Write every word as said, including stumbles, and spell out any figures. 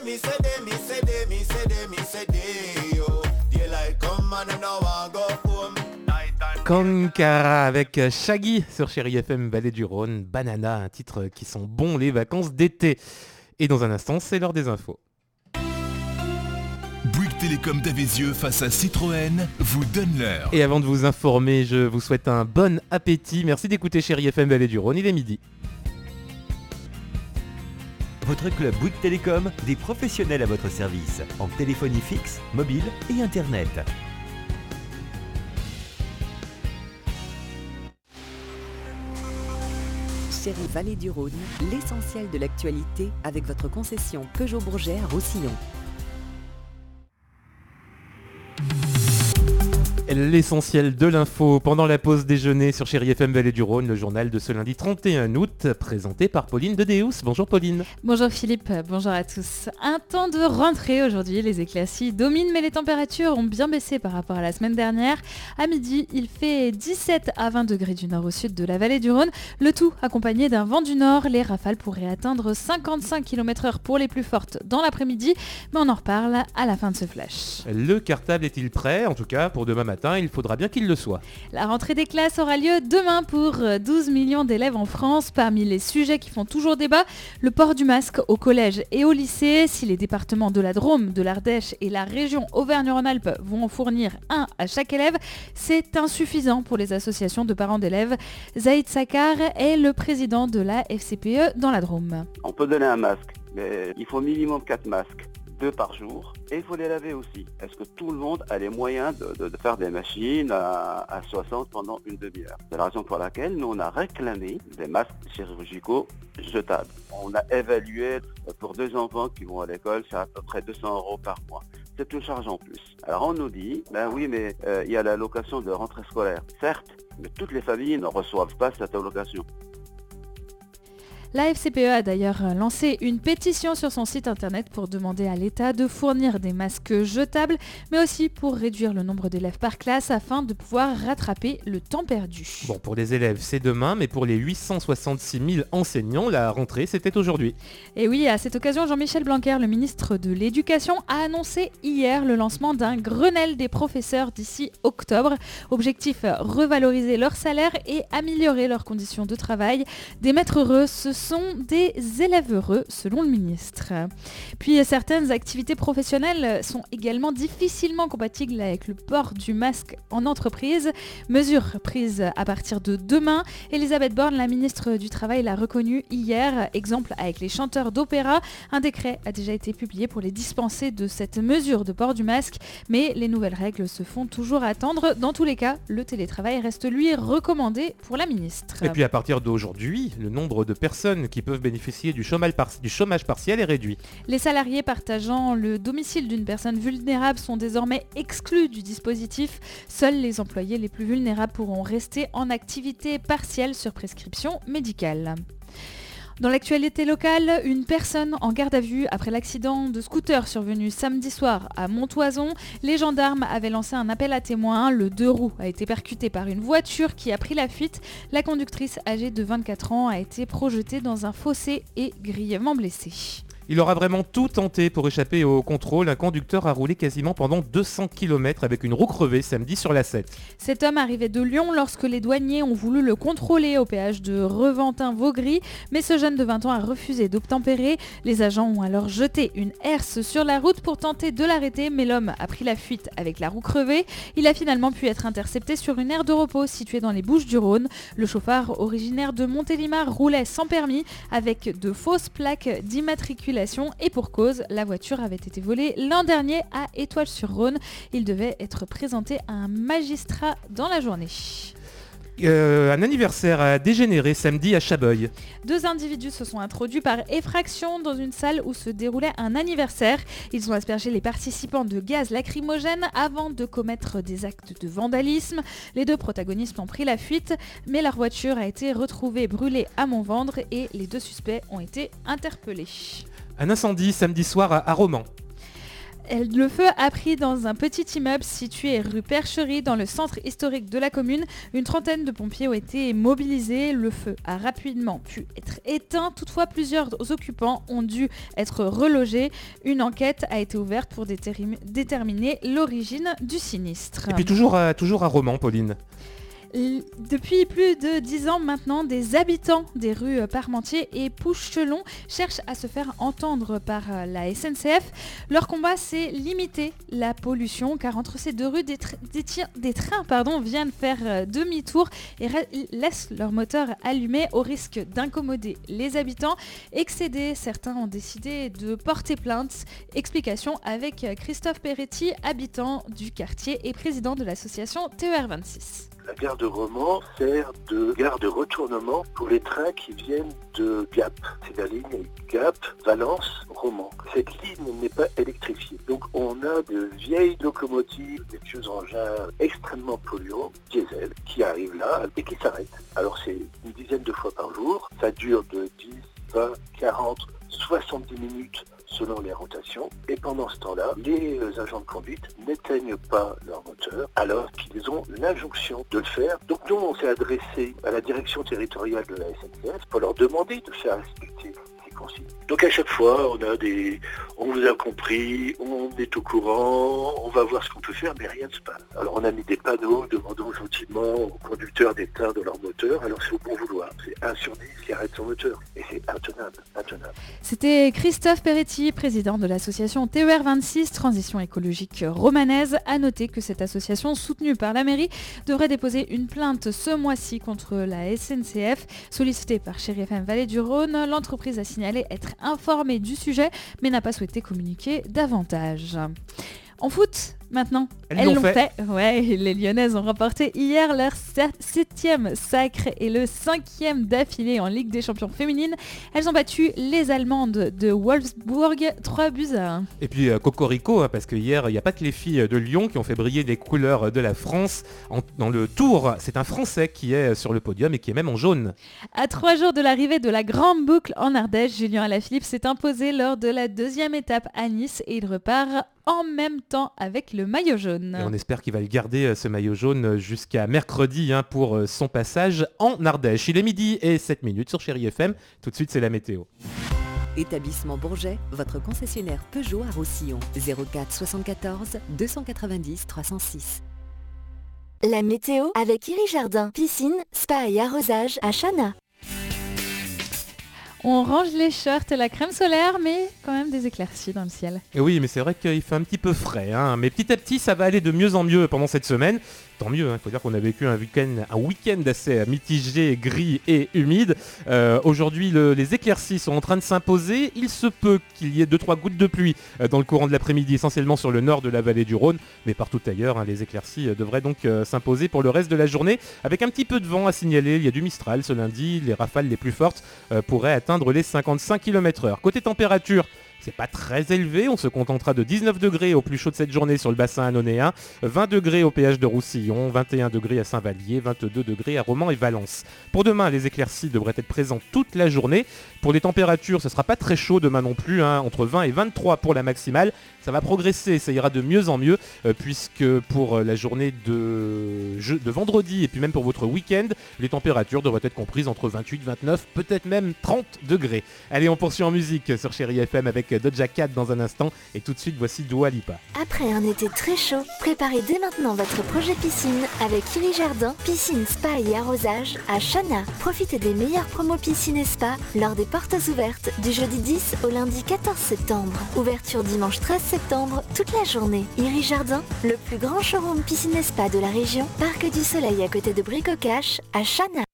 me say they, me say they, me say they, me say they, yo. Daylight come and I know I go home. Kankara avec Shaggy sur Chérie F M Vallée du Rhône. Banana, un titre qui sont bons les vacances d'été. Et dans un instant, c'est l'heure des infos. Bouygues Télécom d'Avézieux face à Citroën vous donne l'heure. Et avant de vous informer, je vous souhaite un bon appétit. Merci d'écouter Chérie F M Vallée du Rhône, il est midi. Votre club Bouygues Télécom, des professionnels à votre service, en téléphonie fixe, mobile et internet. Chérie Vallée du Rhône, l'essentiel de l'actualité avec votre concession Peugeot Bourget à Roussillon. L'essentiel de l'info pendant la pause déjeuner sur Chérie F M Vallée du Rhône, le journal de ce lundi trente et un août, présenté par Pauline de Deus. Bonjour Pauline. Bonjour Philippe, bonjour à tous. Un temps de rentrée aujourd'hui, les éclaircies dominent mais les températures ont bien baissé par rapport à la semaine dernière. À midi, il fait dix-sept à vingt degrés du nord au sud de la Vallée du Rhône, le tout accompagné d'un vent du nord. Les rafales pourraient atteindre cinquante-cinq kilomètres heure pour les plus fortes dans l'après-midi, mais on en reparle à la fin de ce flash. Le cartable est-il prêt? En tout cas, pour demain matin, il faudra bien qu'il le soit. La rentrée des classes aura lieu demain pour douze millions d'élèves en France. Parmi les sujets qui font toujours débat, le port du masque au collège et au lycée. Si les départements de la Drôme, de l'Ardèche et la région Auvergne-Rhône-Alpes vont en fournir un à chaque élève, c'est insuffisant pour les associations de parents d'élèves. Zaïd Sakar est le président de la F C P E dans la Drôme. On peut donner un masque, mais il faut minimum quatre masques. Deux par jour, et il faut les laver aussi. Est-ce que tout le monde a les moyens de, de, de faire des machines à, à soixante pendant une demi-heure? C'est la raison pour laquelle nous on a réclamé des masques chirurgicaux jetables. On a évalué pour deux enfants qui vont à l'école, c'est à peu près deux cents euros par mois. C'est une charge en plus. Alors on nous dit, ben oui mais euh, il y a l'allocation de rentrée scolaire. Certes, mais toutes les familles ne reçoivent pas cette allocation. La F C P E a d'ailleurs lancé une pétition sur son site internet pour demander à l'État de fournir des masques jetables, mais aussi pour réduire le nombre d'élèves par classe afin de pouvoir rattraper le temps perdu. Bon, pour les élèves, c'est demain, mais pour les huit cent soixante-six mille enseignants, la rentrée, c'était aujourd'hui. Et oui, à cette occasion, Jean-Michel Blanquer, le ministre de l'Éducation, a annoncé hier le lancement d'un Grenelle des professeurs d'ici octobre. Objectif, revaloriser leur salaire et améliorer leurs conditions de travail. Des maîtres heureux, ce sont des élèves heureux, selon le ministre. Puis certaines activités professionnelles sont également difficilement compatibles avec le port du masque en entreprise. Mesure prise à partir de demain. Elisabeth Borne, la ministre du Travail, l'a reconnu hier. Exemple avec les chanteurs d'opéra. Un décret a déjà été publié pour les dispenser de cette mesure de port du masque, mais les nouvelles règles se font toujours attendre. Dans tous les cas, le télétravail reste lui recommandé pour la ministre. Et puis à partir d'aujourd'hui, le nombre de personnes qui peuvent bénéficier du chômage, par- du chômage partiel est réduit. Les salariés partageant le domicile d'une personne vulnérable sont désormais exclus du dispositif. Seuls les employés les plus vulnérables pourront rester en activité partielle sur prescription médicale. Dans l'actualité locale, une personne en garde à vue après l'accident de scooter survenu samedi soir à Montoison. Les gendarmes avaient lancé un appel à témoins. Le deux roues a été percuté par une voiture qui a pris la fuite. La conductrice âgée de vingt-quatre ans a été projetée dans un fossé et grièvement blessée. Il aura vraiment tout tenté pour échapper au contrôle. Un conducteur a roulé quasiment pendant deux cents kilomètres avec une roue crevée samedi sur l'A sept. Cet homme arrivait de Lyon lorsque les douaniers ont voulu le contrôler au péage de Reventin-Vaugry, mais ce jeune de vingt ans a refusé d'obtempérer. Les agents ont alors jeté une herse sur la route pour tenter de l'arrêter, mais l'homme a pris la fuite avec la roue crevée. Il a finalement pu être intercepté sur une aire de repos située dans les Bouches-du-Rhône. Le chauffard, originaire de Montélimar, roulait sans permis avec de fausses plaques d'immatriculation. Et pour cause, la voiture avait été volée l'an dernier à Étoile-sur-Rhône. Il devait être présenté à un magistrat dans la journée. Euh, un anniversaire a dégénéré samedi à Chaboeil. Deux individus se sont introduits par effraction dans une salle où se déroulait un anniversaire. Ils ont aspergé les participants de gaz lacrymogène avant de commettre des actes de vandalisme. Les deux protagonistes ont pris la fuite, mais leur voiture a été retrouvée brûlée à Montvendre et les deux suspects ont été interpellés. Un incendie samedi soir à, à Romans. Elle- Le feu a pris dans un petit immeuble situé rue Percherie dans le centre historique de la commune. Une trentaine de pompiers ont été mobilisés. Le feu a rapidement pu être éteint. Toutefois, plusieurs occupants ont dû être relogés. Une enquête a été ouverte pour détermi- déterminer l'origine du sinistre. Et puis toujours à, toujours à Romans, Pauline. L- Depuis plus de dix ans maintenant, des habitants des rues Parmentier et Pouchelon cherchent à se faire entendre par euh, la S N C F. Leur combat, c'est limiter la pollution, car entre ces deux rues, des, tr- des, ti- des trains pardon, viennent faire euh, demi-tour et ra- laissent leur moteur allumé au risque d'incommoder les habitants. Excédés, certains ont décidé de porter plainte. Explication avec euh, Christophe Peretti, habitant du quartier et président de l'association T E R vingt-six. La gare de Romans sert de gare de retournement pour les trains qui viennent de Gap. C'est la ligne Gap, Valence, Romans. Cette ligne n'est pas électrifiée. Donc on a de vieilles locomotives, des vieux engins extrêmement polluants, diesel, qui arrivent là et qui s'arrêtent. Alors c'est une dizaine de fois par jour. Ça dure de dix, vingt, quarante, soixante-dix minutes selon les rotations. Et pendant ce temps-là, les euh, agents de conduite n'éteignent pas leur moteur alors qu'ils ont l'injonction de le faire. Donc nous, on s'est adressé à la direction territoriale de la S N C F pour leur demander de faire respecter ces consignes. Donc à chaque fois, on a des... on vous a compris, on est au courant, on va voir ce qu'on peut faire, mais rien ne se passe. Alors on a mis des panneaux demandant gentiment aux conducteurs d'éteindre leur moteur, alors c'est au bon vouloir. C'est un sur dix qui arrête son moteur. Et c'est intenable, intenable. C'était Christophe Peretti, président de l'association T E R vingt-six, Transition écologique romanaise. A noter que cette association, soutenue par la mairie, devrait déposer une plainte ce mois-ci contre la S N C F. Sollicitée par Chérie F M Vallée du Rhône, l'entreprise a signalé être informée du sujet, mais n'a pas souhaité communiquer davantage. En foot, maintenant, Elles elles l'ont l'ont fait. fait. Ouais, les Lyonnaises ont remporté hier leur se- septième sacre et le cinquième d'affilée en Ligue des Champions féminines. Elles ont battu les Allemandes de Wolfsburg trois buts à un. Et puis euh, Cocorico, hein, parce que hier, il n'y a pas que les filles de Lyon qui ont fait briller les couleurs de la France. En- dans le Tour, c'est un Français qui est sur le podium et qui est même en jaune. À trois jours de l'arrivée de la grande boucle en Ardèche, Julien Alaphilippe s'est imposé lors de la deuxième étape à Nice et il repart en même temps avec le maillot jaune. Et on espère qu'il va le garder, euh, ce maillot jaune, euh, jusqu'à mercredi hein, pour euh, son passage en Ardèche. Il est midi et sept minutes sur Chérie F M. Tout de suite, c'est la météo. Établissement Bourget, votre concessionnaire Peugeot à Roussillon. zéro quatre soixante-quatorze deux cent quatre-vingt-dix trois cent six. La météo avec Iri Jardin, piscine, spa et arrosage à Chana. On range les shorts et la crème solaire, mais quand même des éclaircies dans le ciel. Et oui, mais c'est vrai qu'il fait un petit peu frais. Hein. Mais petit à petit, ça va aller de mieux en mieux pendant cette semaine. Tant mieux, il hein. faut dire qu'on a vécu un week-end, un week-end assez mitigé, gris et humide. Euh, Aujourd'hui, le, les éclaircies sont en train de s'imposer. Il se peut qu'il y ait deux trois gouttes de pluie euh, dans le courant de l'après-midi, essentiellement sur le nord de la vallée du Rhône. Mais partout ailleurs, hein, les éclaircies euh, devraient donc euh, s'imposer pour le reste de la journée. Avec un petit peu de vent à signaler, il y a du Mistral ce lundi. Les rafales les plus fortes euh, pourraient atteindre les cinquante-cinq kilomètres heure. Côté température, c'est pas très élevé, on se contentera de dix-neuf degrés au plus chaud de cette journée sur le bassin annonéen, vingt degrés au péage de Roussillon, vingt et un degrés à Saint-Vallier, vingt-deux degrés à Romans et Valence. Pour demain, les éclaircies devraient être présentes toute la journée. Pour les températures, ce sera pas très chaud demain non plus, hein, entre vingt et vingt-trois pour la maximale. Ça va progresser, ça ira de mieux en mieux, euh, puisque pour la journée de, je, de vendredi et puis même pour votre week-end, les températures devraient être comprises entre vingt-huit, vingt-neuf, peut-être même trente degrés. Allez, on poursuit en musique sur Chérie F M avec Doja Cat dans un instant, et tout de suite voici Dua Lipa. Après un été très chaud, préparez dès maintenant votre projet piscine avec Iri Jardin, piscine, spa et arrosage à Chana. Profitez des meilleures promos piscine et spa lors des portes ouvertes du jeudi dix au lundi quatorze septembre. Ouverture dimanche treize septembre toute la journée. Iri Jardin, le plus grand showroom piscine et spa de la région, Parc du Soleil à côté de Bricocache à Chana.